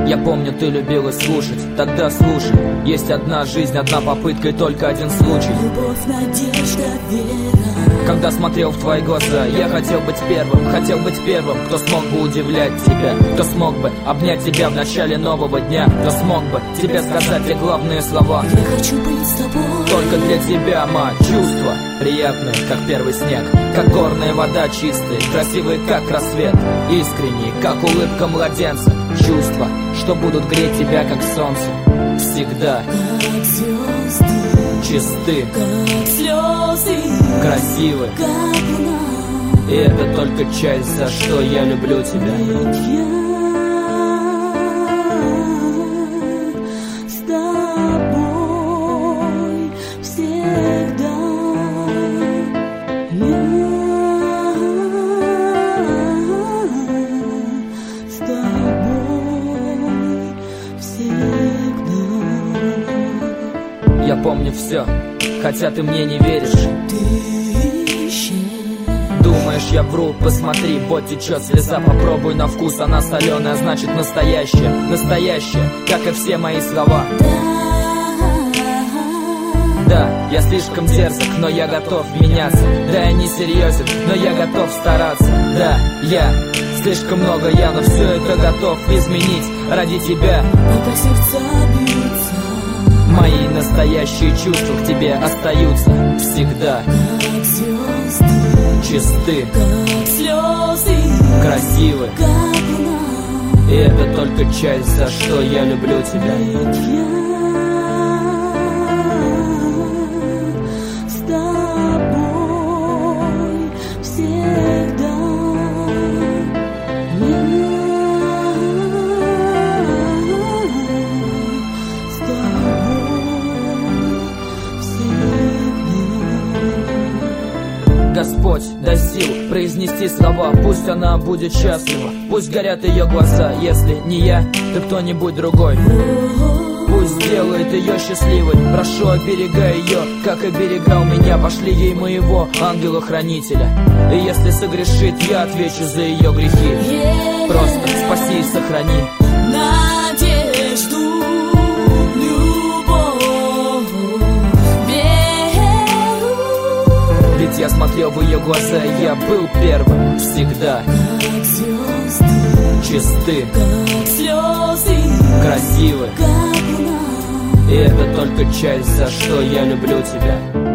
Я помню, ты любила слушать, тогда слушай. Есть одна жизнь, одна попытка и только один случай. Любовь, надежда, вера. Когда смотрел в твои глаза, я хотел быть первым, кто смог бы удивлять тебя, кто смог бы обнять тебя в начале нового дня, кто смог бы тебе сказать те главные слова. Я хочу быть с тобой. Только для тебя, ма, чувства приятные, как первый снег, как горная вода чистая, красивые, как рассвет, искренние, как улыбка младенца. Чувства, что будут греть тебя, как солнце, всегда. Как звезды, чисты, как слезы, красивы, как луна. И это только часть, за что я люблю тебя. Ведь я с тобой всегда. Я с тобой всегда. Я помню все, хотя ты мне не веришь. Думаешь, я вру? Посмотри, вот течет слеза. Попробуй на вкус, она соленая, значит настоящая. Настоящая, как и все мои слова. Да, я слишком дерзок, но я готов меняться. Да, я не серьезен, но я готов стараться. Да, я слишком много я, но все это готов изменить ради тебя. Пока сердца бьются, мои настоящие чувства к тебе остаются всегда. как звезды, чисты, как слезы, красивы, как луна. И это только часть, за что я люблю тебя. Ведь я с тобой всегда. Я с тобой всегда. Господь, дай сил произнести слова. Пусть она будет счастлива, пусть горят ее глаза. Если не я, то кто-нибудь другой. Пусть сделает ее счастливой. Прошу, оберегай ее, как оберегал меня. Пошли ей моего ангела-хранителя. И если согрешит, я отвечу за ее грехи. Просто спаси и сохрани. Надежду, любовь, веру. Ведь я смотрел в ее глаза, и я был первым всегда. Как звезды, чисты, как слезы, красивы, как луна. И это только часть, за что я люблю тебя.